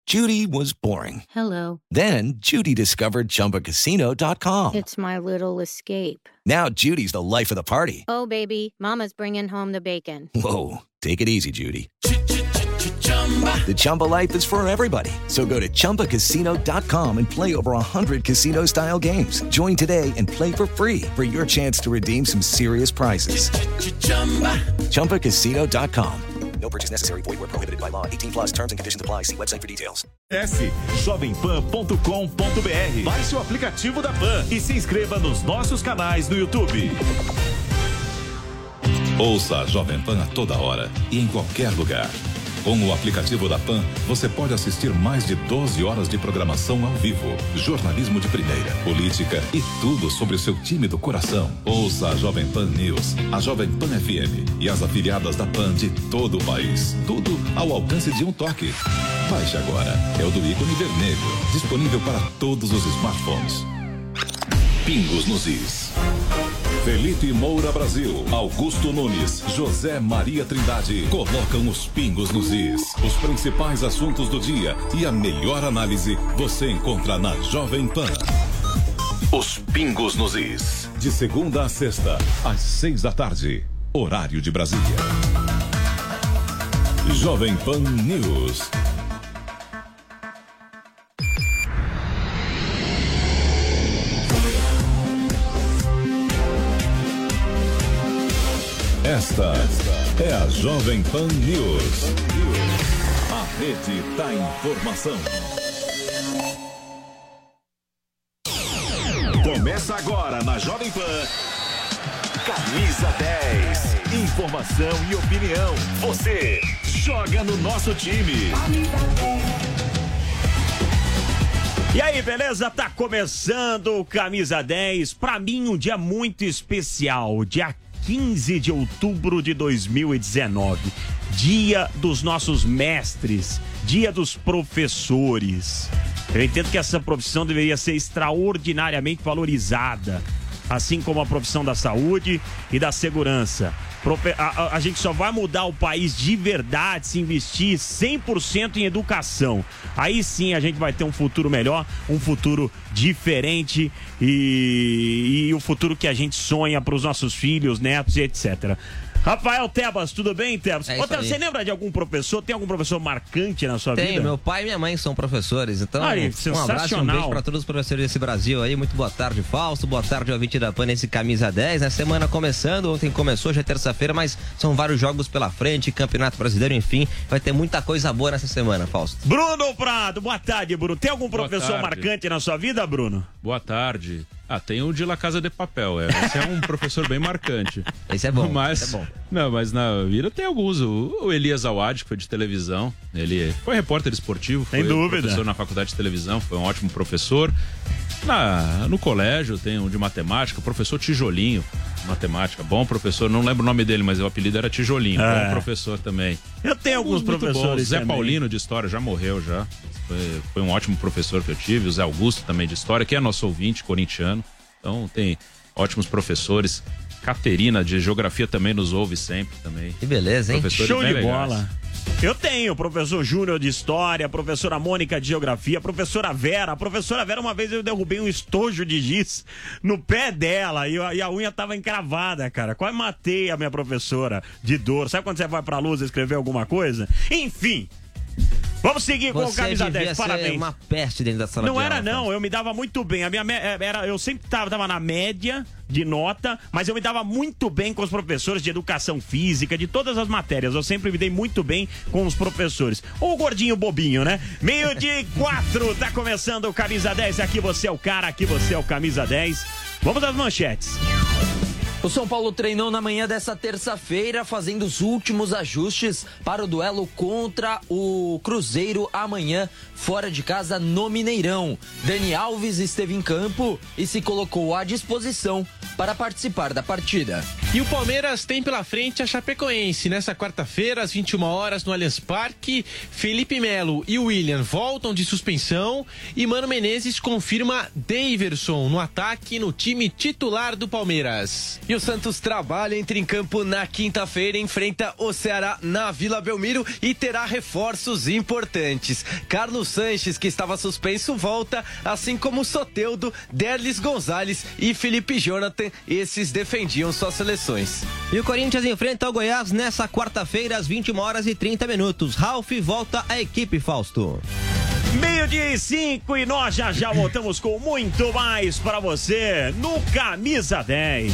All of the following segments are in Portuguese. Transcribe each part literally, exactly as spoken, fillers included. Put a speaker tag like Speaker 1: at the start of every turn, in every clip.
Speaker 1: Judy was boring.
Speaker 2: Hello.
Speaker 1: Then Judy discovered Chumba Casino dot com.
Speaker 2: It's my little escape.
Speaker 1: Now Judy's the life of the party.
Speaker 2: Oh, baby, mama's bringing home the bacon.
Speaker 1: Whoa, take it easy, Judy. The Chumba life is for everybody. So go to Chumba Casino dot com and play over one hundred casino-style games. Join today and play for free for your chance to redeem some serious prizes. Chumba Casino dot com. No purchase necessary. Void where prohibited by law. eighteen plus terms and conditions apply. See website for details.
Speaker 3: S jovem pan ponto com ponto b r. Baixe o aplicativo da Pan e se inscreva nos nossos canais no YouTube.
Speaker 4: Ouça a Jovem Pan a toda hora e em qualquer lugar. Com o aplicativo da Pan, você pode assistir mais de doze horas de programação ao vivo, jornalismo de primeira, política e tudo sobre o seu time do coração. Ouça a Jovem Pan News, a Jovem Pan F M e as afiliadas da Pan de todo o país. Tudo ao alcance de um toque. Baixe agora. É o do ícone vermelho, disponível para todos os smartphones. Pingos nos Is. Felipe Moura Brasil, Augusto Nunes, José Maria Trindade colocam os pingos nos is. Os principais assuntos do dia e a melhor análise você encontra na Jovem Pan. Os pingos nos is. De segunda a sexta, às seis da tarde, horário de Brasília. Jovem Pan News. Esta é a Jovem Pan News. A rede da informação.
Speaker 3: Começa agora na Jovem Pan. Camisa dez. Informação e opinião. Você joga no nosso time.
Speaker 5: E aí, beleza? Tá começando o Camisa dez. Pra mim, um dia muito especial. Dia quinze de outubro de dois mil e dezenove, dia dos nossos mestres, dia dos professores. Eu entendo que essa profissão deveria ser extraordinariamente valorizada, assim como a profissão da saúde e da segurança. A, a, a gente só vai mudar o país de verdade se investir cem por cento em educação. Aí sim a gente vai ter um futuro melhor, um futuro diferente e, e o futuro que a gente sonha para os nossos filhos, netos e etcétera. Rafael Tebas, tudo bem, Tebas?
Speaker 6: É
Speaker 5: Ô, Tebas, você lembra de algum professor? Tem algum professor marcante na sua
Speaker 6: Tenho,
Speaker 5: vida?
Speaker 6: Meu pai e minha mãe são professores, então
Speaker 5: Aí,
Speaker 6: um abraço e um beijo para todos os professores desse Brasil aí. Muito boa tarde, Fausto, boa tarde, ouvinte da Pan, nesse Camisa dez, né? Semana começando, ontem começou, já é terça-feira, mas são vários jogos pela frente, Campeonato Brasileiro, enfim, vai ter muita coisa boa nessa semana, Fausto.
Speaker 5: Bruno Prado, boa tarde, Bruno. Tem algum professor marcante na sua vida, Bruno?
Speaker 7: Boa tarde. Ah, tem o de La Casa de Papel, é. Esse é um professor bem marcante.
Speaker 6: Esse é bom,
Speaker 7: mas,
Speaker 6: esse é bom.
Speaker 7: Não, mas na vida tem alguns. O, o Elias Awad, que foi de televisão, ele foi repórter esportivo,
Speaker 5: Sem
Speaker 7: foi
Speaker 5: dúvida.
Speaker 7: professor na faculdade de televisão, foi um ótimo professor. Na, no colégio tem um de matemática, o professor Tijolinho, matemática, bom professor, não lembro o nome dele, mas o apelido era Tijolinho,
Speaker 5: é.
Speaker 7: bom professor também.
Speaker 5: Eu tenho alguns
Speaker 7: muito
Speaker 5: professores
Speaker 7: bons. Zé
Speaker 5: também.
Speaker 7: Paulino de História já morreu já, foi, foi um ótimo professor que eu tive, o Zé Augusto também de História, que é nosso ouvinte corintiano, então tem ótimos professores. Caterina de Geografia também nos ouve sempre também.
Speaker 6: Que beleza, hein?
Speaker 5: Show de bola. Eu tenho o professor Júnior de História, a professora Mônica de Geografia, a professora Vera. A professora Vera, uma vez eu derrubei um estojo de giz no pé dela e a, e a unha tava encravada, cara. Quase matei a minha professora de dor. Sabe quando você vai pra luz escrever alguma coisa? Enfim. Vamos seguir com o Camisa dez, parabéns.
Speaker 6: Uma peste dentro da sala
Speaker 5: não
Speaker 6: de
Speaker 5: era
Speaker 6: aula,
Speaker 5: não,
Speaker 6: Fausto.
Speaker 5: eu me dava muito bem. A minha me- era, eu sempre tava, tava na média de nota, mas eu me dava muito bem com os professores de educação física, de todas as matérias. Eu sempre me dei muito bem com os professores. Ou o gordinho bobinho, né? Meio de quatro, tá começando o Camisa dez. Aqui você é o cara, aqui você é o Camisa dez. Vamos às manchetes.
Speaker 8: O São Paulo treinou na manhã dessa terça-feira, fazendo os últimos ajustes para o duelo contra o Cruzeiro amanhã, fora de casa no Mineirão. Dani Alves esteve em campo e se colocou à disposição para participar da partida.
Speaker 9: E o Palmeiras tem pela frente a Chapecoense. Nessa quarta-feira, às vinte e uma horas, no Allianz Parque, Felipe Melo e William voltam de suspensão e Mano Menezes confirma Daverson no ataque no time titular do Palmeiras. E o
Speaker 10: o Santos trabalha, entra em campo na quinta-feira, enfrenta o Ceará na Vila Belmiro e terá reforços importantes. Carlos Sanches, que estava suspenso, volta, assim como Soteldo, Derlis Gonzalez e Felipe Jonathan. Esses defendiam suas seleções.
Speaker 6: E o Corinthians enfrenta o Goiás nessa quarta-feira, às vinte e uma horas e trinta minutos. Ralf volta à equipe, Fausto.
Speaker 5: Meio-dia e cinco e nós já já voltamos com muito mais para você no Camisa dez.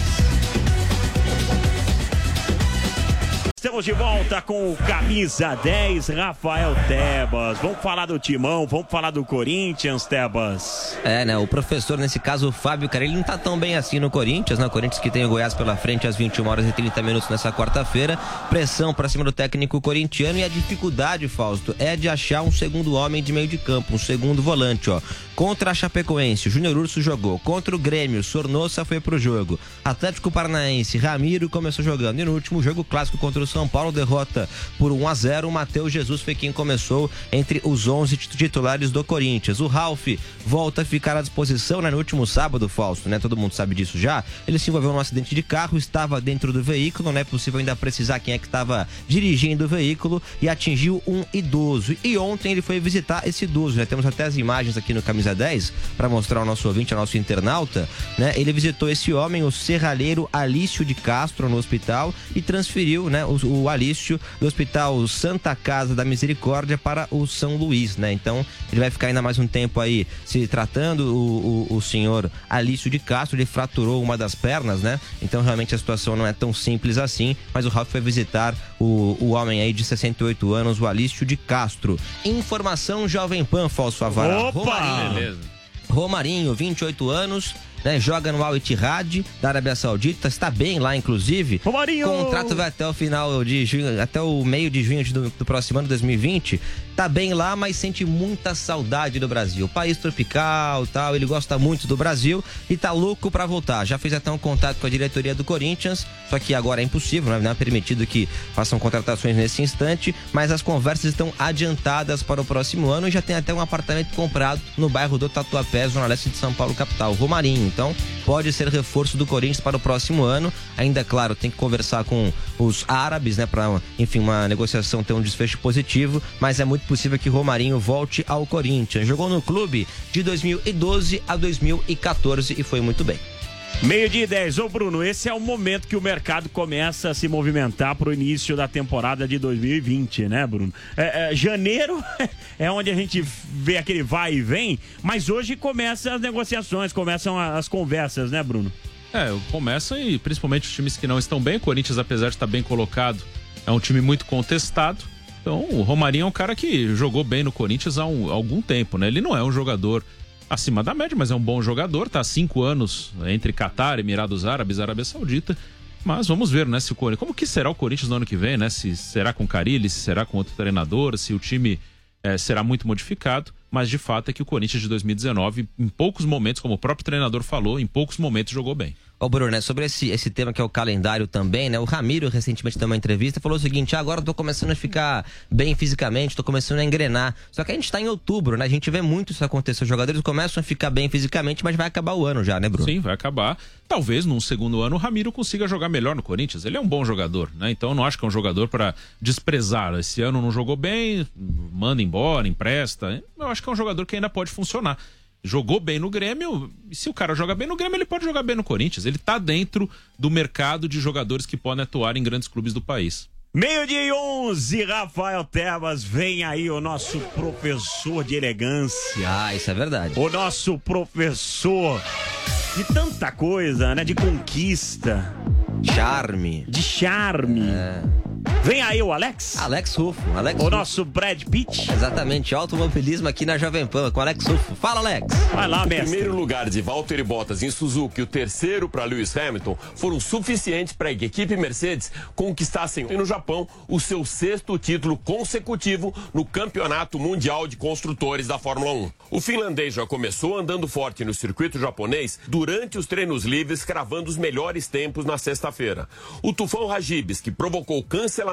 Speaker 5: Estamos de volta com o Camisa dez, Rafael Tebas. Vamos falar do Timão, vamos falar do Corinthians, Tebas.
Speaker 6: É, né? O professor, nesse caso, o Fábio Carelli, não tá tão bem assim no Corinthians, né? O Corinthians que tem o Goiás pela frente às vinte e uma horas e trinta minutos nessa quarta-feira. Pressão pra cima do técnico corintiano e a dificuldade, Fausto, é de achar um segundo homem de meio de campo, um segundo volante, ó. Contra a Chapecoense, o Júnior Urso jogou. Contra o Grêmio, Sornosa foi pro jogo. Atlético Paranaense, Ramiro começou jogando. E no último jogo clássico contra o São Paulo, derrota por um a zero. O Matheus Jesus foi quem começou entre os onze titulares do Corinthians. O Ralf volta a ficar à disposição, né? No último sábado, Fausto, né? Todo mundo sabe disso já. Ele se envolveu num acidente de carro, estava dentro do veículo, não é possível ainda precisar quem é que estava dirigindo o veículo, e atingiu um idoso. E ontem ele foi visitar esse idoso, né? Temos até as imagens aqui no Camisa dez para mostrar ao nosso ouvinte, ao nosso internauta, né? Ele visitou esse homem, o serralheiro Alício de Castro, no hospital, e transferiu, né, o, o Alício do Hospital Santa Casa da Misericórdia para o São Luís, né? Então ele vai ficar ainda mais um tempo aí se tratando. O, o, o senhor Alício de Castro, ele fraturou uma das pernas, né? Então realmente a situação não é tão simples assim, mas o Ralf foi visitar o, o homem aí de sessenta e oito anos, o Alício de Castro. Informação Jovem Pan, Falso Avara.
Speaker 5: Opa!
Speaker 6: Romarinho. Beleza. Romarinho, vinte e oito anos, né, joga no Al Ittihad da Arábia Saudita, está bem lá, inclusive.
Speaker 5: Romarinho!
Speaker 6: O contrato vai até o final de junho, até o meio de junho do, do próximo ano, dois mil e vinte. Tá bem lá, mas sente muita saudade do Brasil. País tropical, tal, ele gosta muito do Brasil e tá louco pra voltar. Já fez até um contato com a diretoria do Corinthians, só que agora é impossível, não é permitido que façam contratações nesse instante, mas as conversas estão adiantadas para o próximo ano e já tem até um apartamento comprado no bairro do Tatuapé, zona leste de São Paulo, capital, Romarinho. Então, pode ser reforço do Corinthians para o próximo ano. Ainda, claro, tem que conversar com os árabes, né, para, enfim, uma negociação ter um desfecho positivo, mas é muito possível que Romarinho volte ao Corinthians. Jogou no clube de dois mil e doze a dois mil e quatorze e foi muito bem.
Speaker 5: Meio-dia e dez. Ô, Bruno, esse é o momento que o mercado começa a se movimentar pro início da temporada de dois mil e vinte, né, Bruno? É, é, janeiro é onde a gente vê aquele vai e vem, mas hoje começam as negociações, começam as conversas, né, Bruno?
Speaker 7: É, começam e principalmente os times que não estão bem. O Corinthians, apesar de estar bem colocado, é um time muito contestado. Então, o Romarinho é um cara que jogou bem no Corinthians há, um, há algum tempo, né? Ele não é um jogador acima da média, mas é um bom jogador, tá há cinco anos entre Catar, Emirados Árabes, Arábia Saudita. Mas vamos ver, né, se o Corinthians, como que será o Corinthians no ano que vem, né? Se será com Carille, se será com outro treinador, se o time é, será muito modificado. Mas de fato é que o Corinthians de dois mil e dezenove, em poucos momentos, como o próprio treinador falou, em poucos momentos jogou bem.
Speaker 6: Ô, Bruno, né, sobre esse, esse tema que é o calendário também, né? O Ramiro recentemente deu uma entrevista, falou o seguinte: ah, agora eu tô começando a ficar bem fisicamente, tô começando a engrenar. Só que a gente tá em outubro, né? A gente vê muito isso acontecer. Os jogadores começam a ficar bem fisicamente, mas vai acabar o ano já, né, Bruno?
Speaker 7: Sim, vai acabar. Talvez num segundo ano o Ramiro consiga jogar melhor no Corinthians. Ele é um bom jogador, né? Então eu não acho que é um jogador para desprezar. Esse ano não jogou bem, manda embora, empresta. Eu acho que é um jogador que ainda pode funcionar. Jogou bem no Grêmio, e se o cara joga bem no Grêmio, ele pode jogar bem no Corinthians. Ele tá dentro do mercado de jogadores que podem atuar em grandes clubes do país.
Speaker 5: Meio-dia e onze, Rafael Tebas, vem aí o nosso professor de elegância.
Speaker 6: Ah, isso é verdade.
Speaker 5: O nosso professor de tanta coisa, né? De conquista.
Speaker 6: Charme.
Speaker 5: De charme.
Speaker 6: É.
Speaker 5: Vem aí o Alex.
Speaker 6: Alex Rufo. Alex
Speaker 5: o
Speaker 6: Rufo.
Speaker 5: nosso Brad Pitt.
Speaker 6: Exatamente, automobilismo aqui na Jovem Pan com Alex Rufo. Fala, Alex.
Speaker 5: Vai lá, mestre.
Speaker 11: O primeiro lugar de Valtteri Bottas em Suzuka e o terceiro para Lewis Hamilton foram suficientes para que a equipe Mercedes conquistassem no Japão o seu sexto título consecutivo no Campeonato Mundial de Construtores da Fórmula um. O finlandês já começou andando forte no circuito japonês durante os treinos livres, cravando os melhores tempos na sexta-feira. O tufão Hagibis, que provocou cancelamento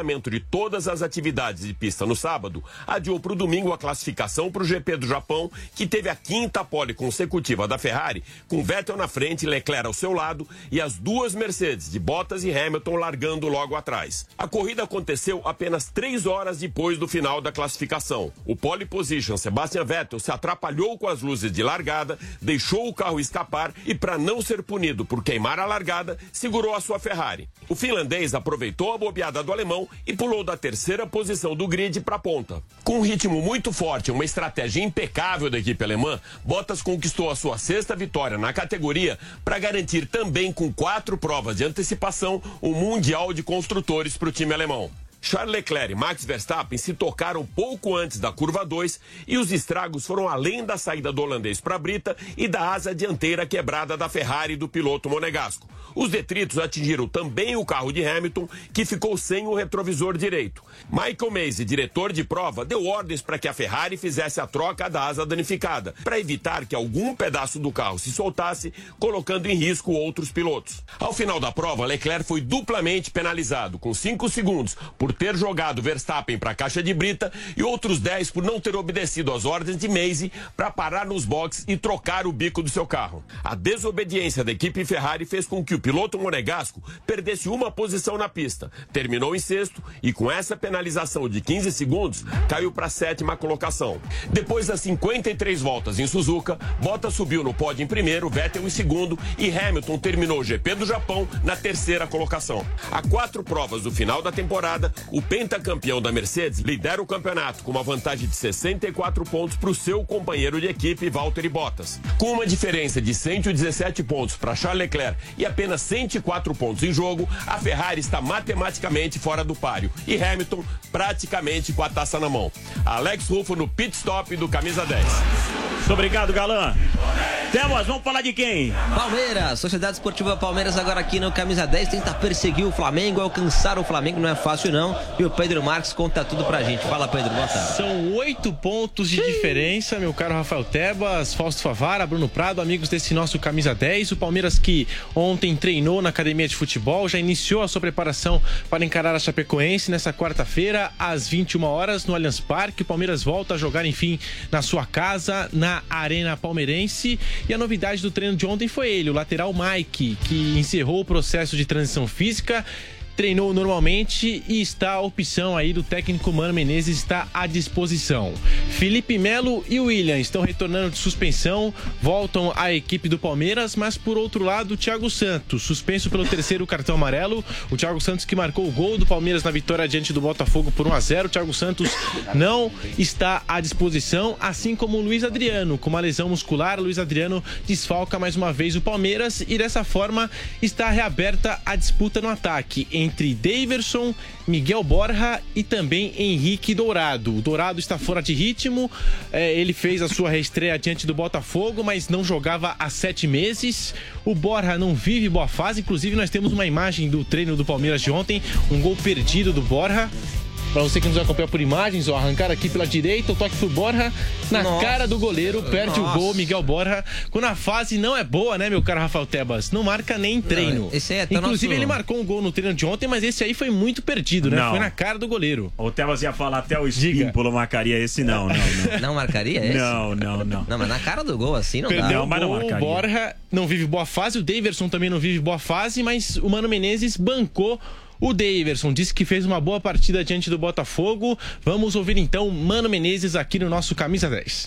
Speaker 11: cancelamento de todas as atividades de pista no sábado, adiou para o domingo a classificação para o G P do Japão, que teve a quinta pole consecutiva da Ferrari, com Vettel na frente, Leclerc ao seu lado e as duas Mercedes de Bottas e Hamilton largando logo atrás. A corrida aconteceu apenas três horas depois do final da classificação. O pole position Sebastian Vettel se atrapalhou com as luzes de largada, deixou o carro escapar e, para não ser punido por queimar a largada, segurou a sua Ferrari. O finlandês aproveitou a bobeada do alemão e pulou da terceira posição do grid para a ponta. Com um ritmo muito forte e uma estratégia impecável da equipe alemã, Bottas conquistou a sua sexta vitória na categoria para garantir também com quatro provas de antecipação o Mundial de Construtores para o time alemão. Charles Leclerc e Max Verstappen se tocaram pouco antes da curva dois e os estragos foram além da saída do holandês para a brita e da asa dianteira quebrada da Ferrari do piloto monegasco. Os detritos atingiram também o carro de Hamilton, que ficou sem o retrovisor direito. Michael Masi, diretor de prova, deu ordens para que a Ferrari fizesse a troca da asa danificada, para evitar que algum pedaço do carro se soltasse, colocando em risco outros pilotos. Ao final da prova, Leclerc foi duplamente penalizado, com cinco segundos por ter jogado Verstappen para a caixa de brita e outros dez por não ter obedecido às ordens de Masi para parar nos boxes e trocar o bico do seu carro. A desobediência da equipe Ferrari fez com que o piloto monegasco perdesse uma posição na pista, terminou em sexto e com essa penalização de quinze segundos caiu para a sétima colocação. Depois das cinquenta e três voltas em Suzuka, Bottas subiu no pódio em primeiro, Vettel em segundo e Hamilton terminou o G P do Japão na terceira colocação. A quatro provas do final da temporada, o pentacampeão da Mercedes lidera o campeonato com uma vantagem de sessenta e quatro pontos para o seu companheiro de equipe, Valtteri Bottas. Com uma diferença de cento e dezessete pontos para Charles Leclerc e apenas cento e quatro pontos em jogo, a Ferrari está matematicamente fora do páreo e Hamilton praticamente com a taça na mão. Alex Ruffo no pit stop do Camisa dez.
Speaker 5: Muito obrigado, Galã. Temos, vamos falar de quem?
Speaker 6: Palmeiras, Sociedade Esportiva Palmeiras agora aqui no Camisa dez, tenta perseguir o Flamengo, alcançar o Flamengo, não é fácil não, e o Pedro Marques conta tudo pra gente. Fala, Pedro, boa tarde.
Speaker 9: São oito pontos de diferença, meu caro Rafael Tebas, Fausto Favara, Bruno Prado, amigos desse nosso Camisa dez, o Palmeiras que ontem treinou na academia de futebol, já iniciou a sua preparação para encarar a Chapecoense nessa quarta-feira, às vinte e uma horas, no Allianz Parque. O Palmeiras volta a jogar, enfim, na sua casa, na Arena Palmeirense. E a novidade do treino de ontem foi ele, o lateral Mike, que encerrou o processo de transição física, treinou normalmente e está a opção aí do técnico Mano Menezes está à disposição. Felipe Melo e Willian estão retornando de suspensão, voltam à equipe do Palmeiras, mas por outro lado o Thiago Santos, suspenso pelo terceiro cartão amarelo, o Thiago Santos que marcou o gol do Palmeiras na vitória diante do Botafogo por um a zero, o Thiago Santos não está à disposição, assim como o Luiz Adriano, com uma lesão muscular. O Luiz Adriano desfalca mais uma vez o Palmeiras e dessa forma está reaberta a disputa no ataque entre Daverson, Miguel Borja e também Henrique Dourado. O Dourado está fora de ritmo, é, ele fez a sua reestreia diante do Botafogo, mas não jogava há sete meses. O Borja não vive boa fase, inclusive nós temos uma imagem do treino do Palmeiras de ontem, um gol perdido do Borja. Pra você que nos acompanha por imagens, ó, arrancar aqui pela direita, o toque pro Borja na Nossa. cara do goleiro, perde Nossa. o gol, Miguel Borja. Quando a fase não é boa, né, meu caro Rafael Tebas? Não marca nem treino.
Speaker 6: Não, esse aí é
Speaker 9: Inclusive,
Speaker 6: nosso...
Speaker 9: ele marcou um gol no treino de ontem, mas esse aí foi muito perdido, né?
Speaker 5: Não.
Speaker 9: Foi na cara do goleiro.
Speaker 5: O Tebas ia falar até o Espímpolo marcaria esse, não, não, não.
Speaker 6: Não marcaria esse?
Speaker 5: Não, não, não.
Speaker 6: Não, mas na cara do gol assim não
Speaker 9: Perdeu
Speaker 6: dá.
Speaker 9: Não, mas não marcaria. O Borja não vive boa fase, o Daverson também não vive boa fase, mas o Mano Menezes bancou o Daverson, disse que fez uma boa partida diante do Botafogo. Vamos ouvir então Mano Menezes aqui no nosso Camisa dez.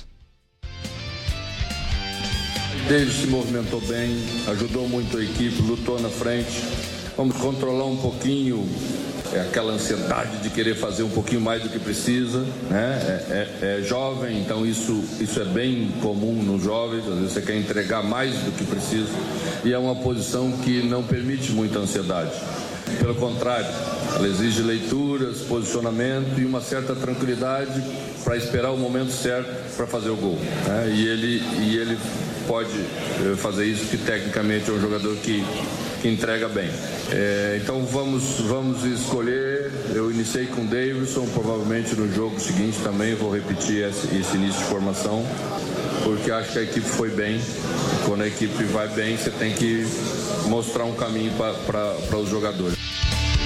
Speaker 12: Daverson se movimentou bem, ajudou muito a equipe, lutou na frente. Vamos controlar um pouquinho é, aquela ansiedade de querer fazer um pouquinho mais do que precisa, né? É, é, é jovem, então isso, isso é bem comum nos jovens. Às vezes você quer entregar mais do que precisa e é uma posição que não permite muita ansiedade. Pelo contrário, ela exige leituras, posicionamento e uma certa tranquilidade para esperar o momento certo para fazer o gol, né? E ele, e ele pode fazer isso, que tecnicamente é um jogador que, que entrega bem. É, então vamos, vamos escolher. Eu iniciei com o Daverson, provavelmente no jogo seguinte também vou repetir esse, esse início de formação, porque acho que a equipe foi bem. Quando a equipe vai bem, você tem que mostrar um caminho para os jogadores.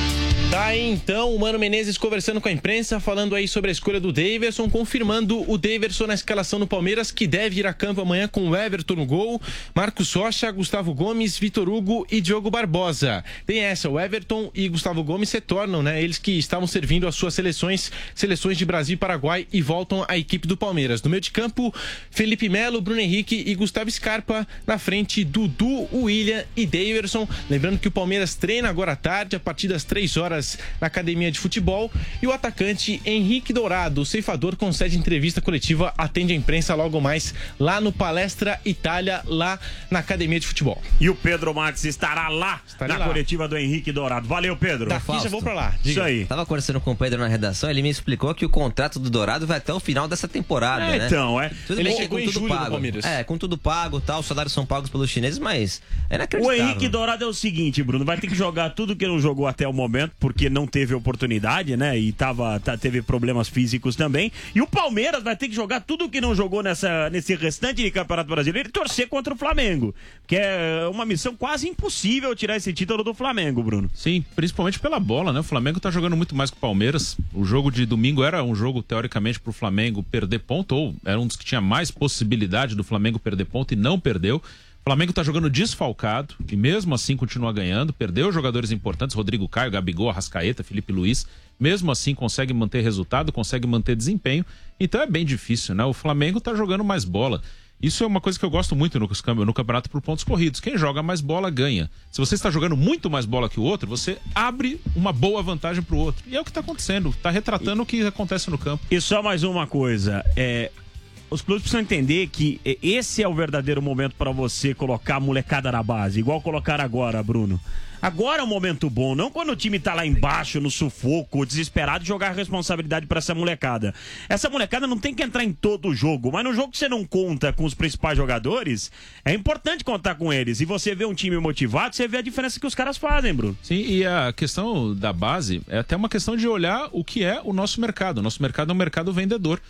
Speaker 9: Tá aí então o Mano Menezes conversando com a imprensa, falando aí sobre a escolha do Daverson, confirmando o Daverson na escalação do Palmeiras, que deve ir a campo amanhã com o Everton no gol, Marcos Rocha, Gustavo Gomes, Vitor Hugo e Diogo Barbosa. Tem essa, o Everton e Gustavo Gomes se tornam, né? Eles que estavam servindo as suas seleções, seleções de Brasil e Paraguai, e voltam à equipe do Palmeiras. No meio de campo, Felipe Melo, Bruno Henrique e Gustavo Scarpa. Na frente, Dudu, William e Daverson. Lembrando que o Palmeiras treina agora à tarde, a partir das três horas na academia de futebol, e o atacante Henrique Dourado, o ceifador, concede entrevista coletiva, atende a imprensa logo mais lá no Palestra Itália, lá na academia de futebol.
Speaker 5: E o Pedro Marques estará lá Estarei na lá. coletiva do Henrique Dourado. Valeu, Pedro.
Speaker 6: Daqui
Speaker 5: Fausto.
Speaker 6: já
Speaker 5: vou pra lá.
Speaker 6: Diga. Isso aí. Tava conversando com o Pedro na redação, ele me explicou que o contrato do Dourado vai até o final dessa temporada,
Speaker 5: é,
Speaker 6: né?
Speaker 5: Então, é.
Speaker 6: Tudo
Speaker 5: ele
Speaker 6: bem,
Speaker 5: chegou
Speaker 6: com
Speaker 5: em
Speaker 6: tudo
Speaker 5: julho
Speaker 6: pago.
Speaker 5: do Palmeiras.
Speaker 6: É, com tudo pago, tal, os salários são pagos pelos chineses, mas é inacreditável.
Speaker 5: O Henrique Dourado é o seguinte, Bruno, vai ter que jogar tudo que não jogou até o momento, porque não teve oportunidade, né? E tava, tá, teve problemas físicos também. E o Palmeiras vai ter que jogar tudo que não jogou nessa, nesse restante de Campeonato Brasileiro e torcer contra o Flamengo. Que é uma missão quase impossível tirar esse título do Flamengo, Bruno.
Speaker 7: Sim, principalmente pela bola, né? O Flamengo tá jogando muito mais que o Palmeiras. O jogo de domingo era um jogo, teoricamente, pro Flamengo perder ponto, ou era um dos que tinha mais possibilidade do Flamengo perder ponto e não perdeu. O Flamengo tá jogando desfalcado e mesmo assim continua ganhando. Perdeu jogadores importantes, Rodrigo Caio, Gabigol, Arrascaeta, Felipe Luiz. Mesmo assim consegue manter resultado, consegue manter desempenho. Então é bem difícil, né? O Flamengo tá jogando mais bola. Isso é uma coisa que eu gosto muito no, no campeonato por pontos corridos. Quem joga mais bola ganha. Se você está jogando muito mais bola que o outro, você abre uma boa vantagem pro outro. E é o que tá acontecendo. Tá retratando e... o que acontece no campo.
Speaker 5: E só mais uma coisa, é... os clubes precisam entender que esse é o verdadeiro momento para você colocar a molecada na base, igual colocar agora, Bruno. Agora é um momento bom, não quando o time tá lá embaixo, no sufoco, desesperado, jogar a responsabilidade para essa molecada. Essa molecada não tem que entrar em todo o jogo, mas no jogo que você não conta com os principais jogadores, é importante contar com eles. E você vê um time motivado, você vê a diferença que os caras fazem, Bruno.
Speaker 7: Sim, e a questão da base é até uma questão de olhar o que é o nosso mercado. O nosso mercado é um mercado vendedor.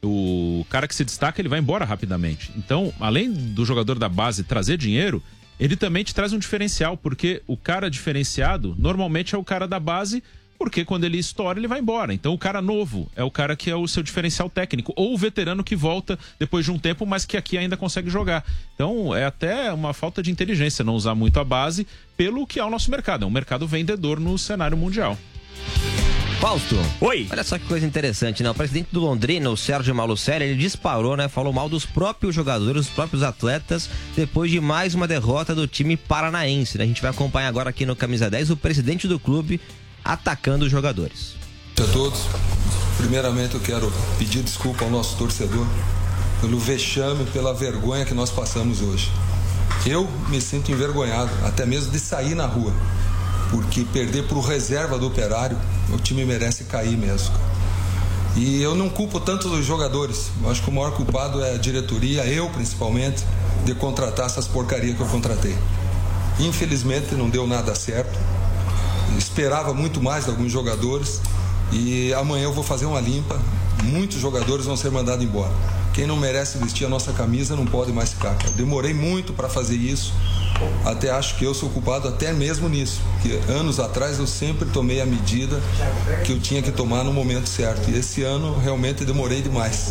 Speaker 7: O cara que se destaca, ele vai embora rapidamente. Então, além do jogador da base trazer dinheiro, ele também te traz um diferencial, porque o cara diferenciado normalmente é o cara da base, porque quando ele estoura, ele vai embora. Então o cara novo é o cara que é o seu diferencial técnico, ou o veterano que volta depois de um tempo, mas que aqui ainda consegue jogar. Então é até uma falta de inteligência não usar muito a base pelo que é o nosso mercado. É um mercado vendedor no cenário mundial.
Speaker 6: Fausto.
Speaker 5: Oi.
Speaker 6: Olha só que coisa interessante, né? O presidente do Londrina, o Sérgio Malucelli, ele disparou, né? Falou mal dos próprios jogadores, dos próprios atletas, depois de mais uma derrota do time paranaense, né? A gente vai acompanhar agora aqui no Camisa dez o presidente do clube atacando os jogadores.
Speaker 13: A todos, primeiramente eu quero pedir desculpa ao nosso torcedor pelo vexame, pela vergonha que nós passamos hoje. Eu me sinto envergonhado, até mesmo de sair na rua. Porque perder para o reserva do Operário, o time merece cair mesmo. E eu não culpo tanto os jogadores. Eu acho que o maior culpado é a diretoria, eu principalmente, de contratar essas porcarias que eu contratei. Infelizmente não deu nada certo. Esperava muito mais de alguns jogadores. E amanhã eu vou fazer uma limpa. Muitos jogadores vão ser mandados embora. Quem não merece vestir a nossa camisa não pode mais ficar. Eu demorei muito para fazer isso. Até acho que eu sou culpado até mesmo nisso, porque anos atrás eu sempre tomei a medida que eu tinha que tomar no momento certo, e esse ano realmente demorei demais.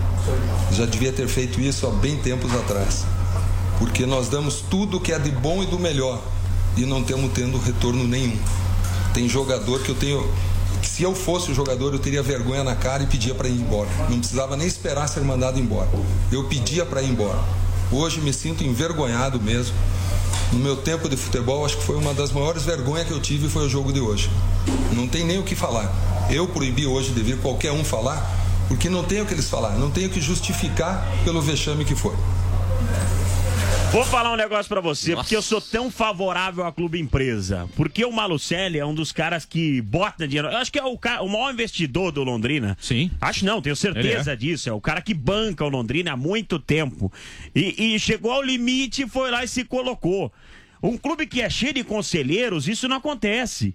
Speaker 13: Já devia ter feito isso há bem tempos atrás, porque nós damos tudo que é de bom e do melhor e não temos tendo retorno nenhum. Tem jogador que eu tenho, que se eu fosse o jogador eu teria vergonha na cara e pedia para ir embora, não precisava nem esperar ser mandado embora, eu pedia para ir embora. Hoje me sinto envergonhado mesmo. No meu tempo de futebol, acho que foi uma das maiores vergonhas que eu tive, foi o jogo de hoje. Não tem nem o que falar. Eu proibi hoje de vir qualquer um falar, porque não tem o que eles falar, não tem o que justificar pelo vexame que foi.
Speaker 5: Vou falar um negócio pra você, Nossa. porque eu sou tão favorável à clube empresa. Porque o Malucelli é um dos caras que bota dinheiro. Eu acho que é o, cara, o maior investidor do Londrina.
Speaker 7: Sim.
Speaker 5: Acho não, tenho certeza é. disso. É o cara que banca o Londrina há muito tempo. E, e chegou ao limite, foi lá e se colocou. Um clube que é cheio de conselheiros, isso não acontece.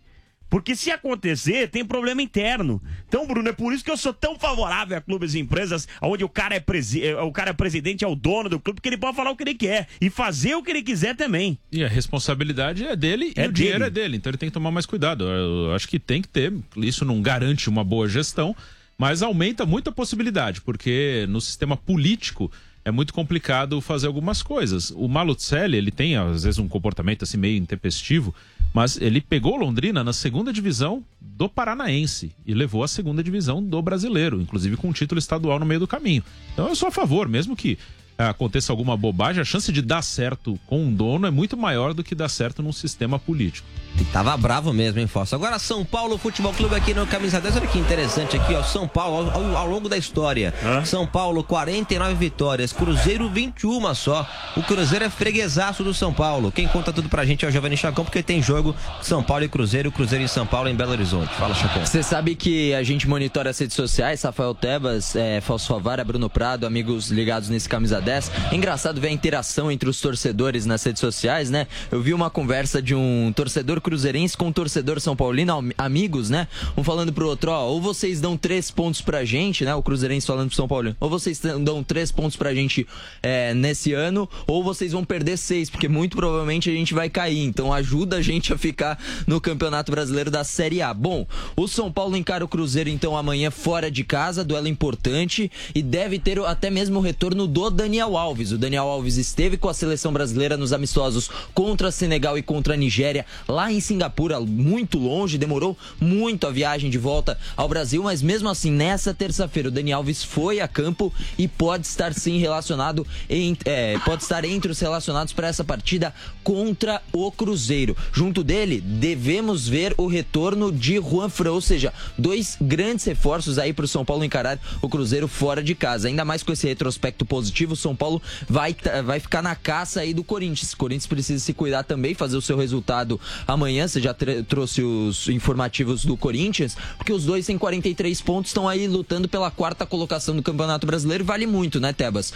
Speaker 5: Porque se acontecer, tem problema interno. Então, Bruno, é por isso que eu sou tão favorável a clubes e empresas onde o cara é, presi- o cara é presidente, é o dono do clube, porque ele pode falar o que ele quer e fazer o que ele quiser também.
Speaker 7: E a responsabilidade é dele
Speaker 5: É
Speaker 7: e o dinheiro
Speaker 5: dele.
Speaker 7: é dele, então ele tem que tomar mais cuidado. Eu acho que tem que ter, isso não garante uma boa gestão, mas aumenta muito a possibilidade, porque no sistema político é muito complicado fazer algumas coisas. O Malucelli, ele tem às vezes um comportamento assim meio intempestivo, mas ele pegou Londrina na segunda divisão do Paranaense e levou a segunda divisão do Brasileiro, inclusive com um título estadual no meio do caminho. Então eu sou a favor, mesmo que aconteça alguma bobagem, a chance de dar certo com um dono é muito maior do que dar certo num sistema político.
Speaker 6: E tava bravo mesmo, hein, Fausto? Agora São Paulo Futebol Clube aqui no Camisa dez, olha que interessante aqui, ó, São Paulo, ao, ao longo da história, Hã? São Paulo, quarenta e nove vitórias, Cruzeiro, vinte e uma só. O Cruzeiro é freguesaço do São Paulo. Quem conta tudo pra gente é o Giovanni Chacon, porque tem jogo São Paulo e Cruzeiro, Cruzeiro e São Paulo em Belo Horizonte. Fala, Chacon.
Speaker 8: Você sabe que a gente monitora as redes sociais, Rafael Tebas, é, Fausto Favara, Bruno Prado, amigos ligados nesse Camisa dez. É engraçado ver a interação entre os torcedores nas redes sociais, né? Eu vi uma conversa de um torcedor cruzeirense com um torcedor são paulino, amigos, né? Um falando pro outro, ó, ou vocês dão três pontos pra gente, né? O cruzeirense falando pro São Paulo, ou vocês dão três pontos pra gente é, nesse ano, ou vocês vão perder seis, porque muito provavelmente a gente vai cair. Então ajuda a gente a ficar no Campeonato Brasileiro da Série A. Bom, o São Paulo encara o Cruzeiro então amanhã fora de casa, duelo importante, e deve ter até mesmo o retorno do Daniel Alves. O Daniel Alves esteve com a seleção brasileira nos amistosos contra Senegal e contra a Nigéria, lá em Singapura, muito longe, demorou muito a viagem de volta ao Brasil, mas mesmo assim, nessa terça-feira, o Daniel Alves foi a campo e pode estar sim relacionado, em, é, pode estar entre os relacionados para essa partida contra o Cruzeiro. Junto dele, devemos ver o retorno de Juan Fran, ou seja, dois grandes reforços aí para o São Paulo encarar o Cruzeiro fora de casa. Ainda mais com esse retrospecto positivo, o São Paulo vai, vai ficar na caça aí do Corinthians. O Corinthians precisa se cuidar também, fazer o seu resultado amanhã. Você já trouxe os informativos do Corinthians, porque os dois têm quarenta e três pontos, estão aí lutando pela quarta colocação do Campeonato Brasileiro. Vale muito, né, Tebas?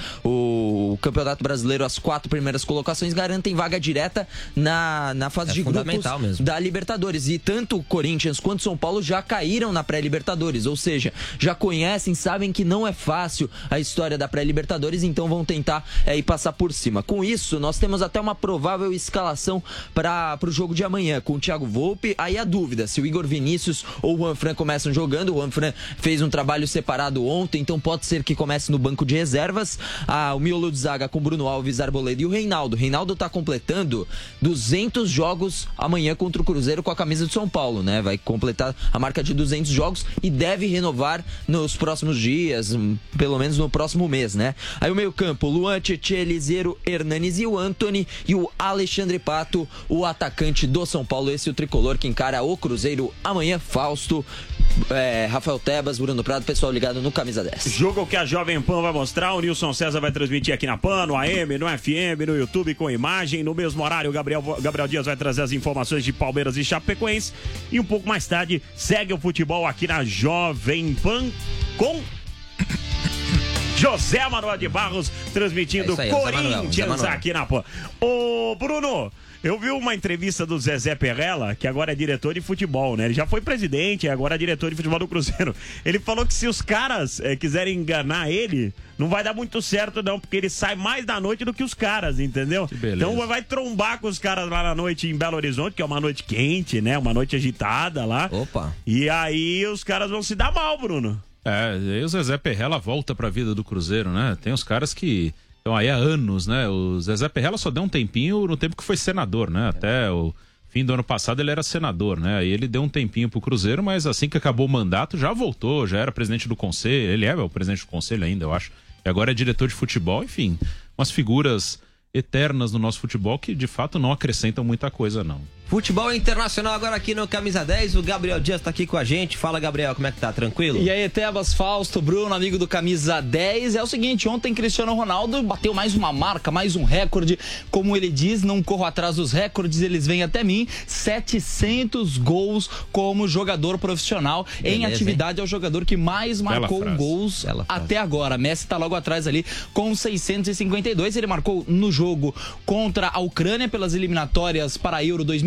Speaker 8: O Campeonato Brasileiro, as quatro primeiras colocações garantem vaga direta na, na fase
Speaker 6: é
Speaker 8: de grupos
Speaker 6: mesmo.
Speaker 8: da Libertadores. E tanto o Corinthians quanto o São Paulo já caíram na pré-Libertadores, ou seja, já conhecem, sabem que não é fácil a história da pré-Libertadores, então vão tentar é, ir passar por cima. Com isso, nós temos até uma provável escalação para o jogo de amanhã, com o Thiago Volpe. Aí a dúvida, se o Igor Vinícius ou o Juan Fran começam jogando. O Juan Fran fez um trabalho separado ontem, então pode ser que comece no banco de reservas. Ah, o miolo de zaga com Bruno Alves, Arboleda e o Reinaldo. O Reinaldo está completando duzentos jogos amanhã contra o Cruzeiro com a camisa de São Paulo, né? Vai completar a marca de duzentos jogos e deve renovar nos próximos dias, pelo menos no próximo mês, né? Aí o meio campo, Luan, Tietê, Eliseiro, Hernanes e o Antony, e o Alexandre Pato, o atacante do São Paulo, esse é o tricolor que encara o Cruzeiro amanhã. Fausto, é, Rafael Tebas, Bruno Prado, pessoal ligado no Camisa dez.
Speaker 5: Jogo que a Jovem Pan vai mostrar, o Nilson César vai transmitir aqui na Pan, no A M, no F M, no YouTube com imagem. No mesmo horário, o Gabriel, Gabriel Dias vai trazer as informações de Palmeiras e Chapecoense. E um pouco mais tarde, segue o futebol aqui na Jovem Pan com José Manuel de Barros, transmitindo é aí, Corinthians aqui na Pan. Ô, Bruno, eu vi uma entrevista do Zezé Perrella, que agora é diretor de futebol, né? Ele já foi presidente, agora é diretor de futebol do Cruzeiro. Ele falou que se os caras é, quiserem enganar ele, não vai dar muito certo não, porque ele sai mais da noite do que os caras, entendeu? Então vai trombar com os caras lá na noite em Belo Horizonte, que é uma noite quente, né? Uma noite agitada lá.
Speaker 6: Opa!
Speaker 5: E aí os caras vão se dar mal, Bruno.
Speaker 7: É, e o Zezé Perrella volta pra vida do Cruzeiro, né? Tem os caras que estão aí há anos, né? O Zezé Perrella só deu um tempinho no tempo que foi senador, né? Até o fim do ano passado ele era senador, né? Aí ele deu um tempinho pro Cruzeiro, mas assim que acabou o mandato já voltou, já era presidente do conselho. Ele é o presidente do conselho ainda, eu acho. E agora é diretor de futebol, enfim. Umas figuras eternas no nosso futebol que de fato não acrescentam muita coisa, não.
Speaker 6: Futebol internacional agora aqui no Camisa dez, o Gabriel Dias tá aqui com a gente. Fala, Gabriel, como é que tá? Tranquilo?
Speaker 14: E aí, Tebas, Fausto, Bruno, amigo do Camisa dez. É o seguinte, ontem Cristiano Ronaldo bateu mais uma marca, mais um recorde. Como ele diz, não corro atrás dos recordes, eles vêm até mim. setecentos gols como jogador profissional. Beleza, em atividade, hein? É o jogador que mais marcou gols até agora. Messi tá logo atrás ali com seiscentos e cinquenta e dois. Ele marcou no jogo contra a Ucrânia pelas eliminatórias para a Euro dois mil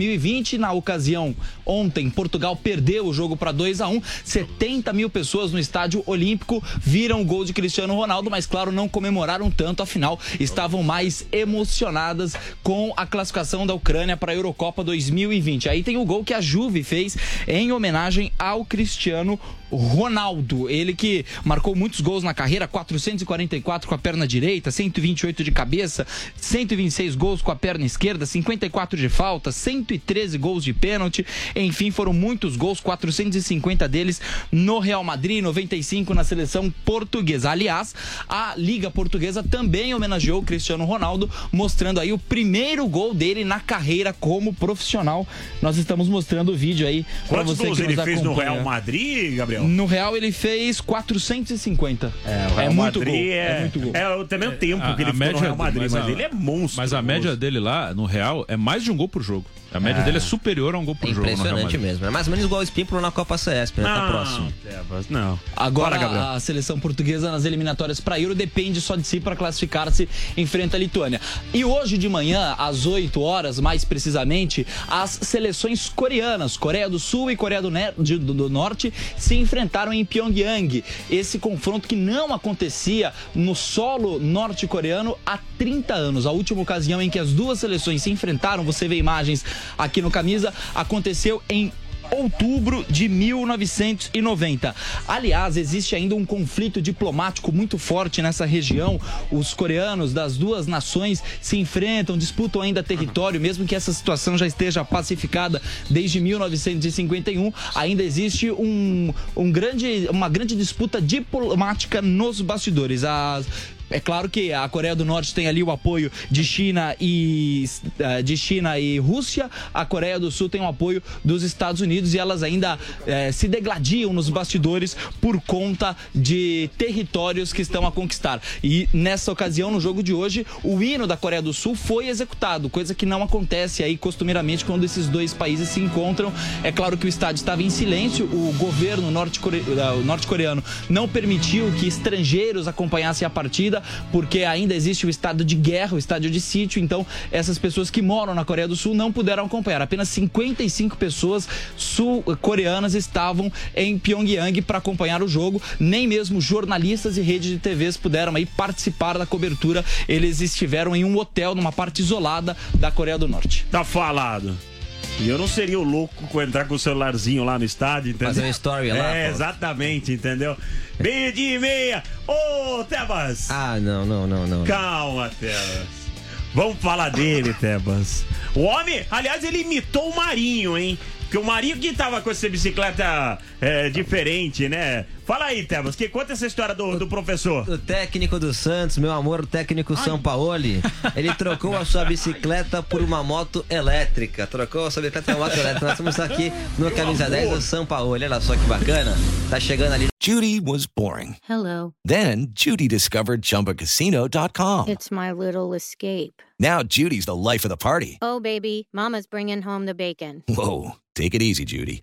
Speaker 14: mil e vinte. Na ocasião, ontem, Portugal perdeu o jogo para dois a um. setenta mil pessoas no Estádio Olímpico viram o gol de Cristiano Ronaldo, mas claro, não comemoraram tanto, afinal, estavam mais emocionadas com a classificação da Ucrânia para a Eurocopa dois mil e vinte. Aí tem o gol que a Juve fez em homenagem ao Cristiano Ronaldo, ele que marcou muitos gols na carreira, quatrocentos e quarenta e quatro com a perna direita, cento e vinte e oito de cabeça, cento e vinte e seis gols com a perna esquerda, cinquenta e quatro de falta, cento e treze gols de pênalti, enfim, foram muitos gols, quatrocentos e cinquenta deles no Real Madrid, noventa e cinco na seleção portuguesa. Aliás, a Liga Portuguesa também homenageou o Cristiano Ronaldo, mostrando aí o primeiro gol dele na carreira como profissional. Nós estamos mostrando o vídeo aí para você que nos acompanha.
Speaker 5: Quantos gols ele fez no Real Madrid, Gabriel?
Speaker 14: No Real ele fez quatrocentos e cinquenta.
Speaker 5: É, o Real
Speaker 14: é muito
Speaker 5: Madrid
Speaker 14: gol.
Speaker 5: É,
Speaker 14: é muito gol.
Speaker 5: É também o tempo
Speaker 7: a,
Speaker 5: que ele
Speaker 7: a
Speaker 5: ficou no Real Madrid, mas,
Speaker 7: mas a,
Speaker 5: ele é monstro.
Speaker 7: Mas a média dele lá, no Real, é mais de um gol por jogo. A média
Speaker 6: É.
Speaker 7: dele é superior a um gol por
Speaker 6: É
Speaker 7: jogo.
Speaker 6: impressionante mesmo. É mais ou menos igual o Espímpolo na Copa C E S P, né? Tá
Speaker 5: Não,
Speaker 6: próximo.
Speaker 5: Tebas, não.
Speaker 14: Agora,
Speaker 5: Bora, Gabriel.
Speaker 14: a seleção portuguesa nas eliminatórias para Euro depende só de si para classificar-se, enfrenta a Lituânia. E hoje de manhã, às oito horas, mais precisamente, as seleções coreanas, Coreia do Sul e Coreia do, ne- de- do- do Norte, se enfrentaram em Pyongyang. Esse confronto que não acontecia no solo norte-coreano há trinta anos. A última ocasião em que as duas seleções se enfrentaram, você vê imagens aqui no Camisa, aconteceu em outubro de mil novecentos e noventa. Aliás, existe ainda um conflito diplomático muito forte nessa região. Os coreanos das duas nações se enfrentam, disputam ainda território, mesmo que essa situação já esteja pacificada desde mil novecentos e cinquenta e um, ainda existe um, um grande, uma grande disputa diplomática nos bastidores. As É claro que a Coreia do Norte tem ali o apoio de China e de China e Rússia. A Coreia do Sul tem o apoio dos Estados Unidos e elas ainda eh, se degladiam nos bastidores por conta de territórios que estão a conquistar. E nessa ocasião, no jogo de hoje, o hino da Coreia do Sul foi executado, coisa que não acontece aí costumeiramente quando esses dois países se encontram. É claro que o estádio estava em silêncio, o governo norte-core... norte-coreano não permitiu que estrangeiros acompanhassem a partida, porque ainda existe o estado de guerra, o estádio de sítio, então essas pessoas que moram na Coreia do Sul não puderam acompanhar. Apenas cinquenta e cinco pessoas sul-coreanas estavam em Pyongyang para acompanhar o jogo, nem mesmo jornalistas e redes de T Vs puderam aí participar da cobertura. Eles estiveram em um hotel, numa parte isolada da Coreia do Norte.
Speaker 5: Tá falado. E eu não seria o louco com entrar com o celularzinho lá no estádio, entendeu?
Speaker 6: Fazer uma story lá.
Speaker 5: É,
Speaker 6: pô.
Speaker 5: exatamente, entendeu? Meio dia e meia. Ô, Tebas!
Speaker 6: Ah, não, não, não, não.
Speaker 5: Calma, Tebas. Vamos falar dele, Tebas. O homem, aliás, ele imitou o Marinho, hein? Porque o Marinho que tava com essa bicicleta é, diferente, né? Fala aí, Tebas, que conta essa história do, do professor.
Speaker 6: O técnico do Santos, meu amor, o técnico Sampaoli, ele trocou a sua bicicleta por uma moto elétrica. Trocou a sua bicicleta por uma moto elétrica. Nós estamos aqui no Camisa dez do Sampaoli. Olha só que bacana. Tá chegando ali.
Speaker 1: Judy was boring.
Speaker 2: Hello.
Speaker 1: Then Judy discovered Chumba Casino dot com.
Speaker 2: It's my little escape.
Speaker 1: Now Judy's the life of the party.
Speaker 2: Oh, baby, mama's bringing home the bacon.
Speaker 1: Whoa, take it easy, Judy.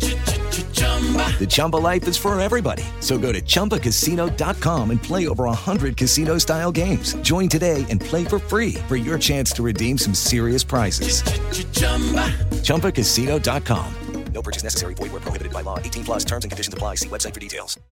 Speaker 1: The Chumba life is for everybody. So go to Chumba Casino dot com and play over one hundred casino-style games. Join today and play for free for your chance to redeem some serious prizes. Chumba Casino dot com. No purchase necessary. Void where prohibited by law. eighteen plus terms and conditions apply. See website for details.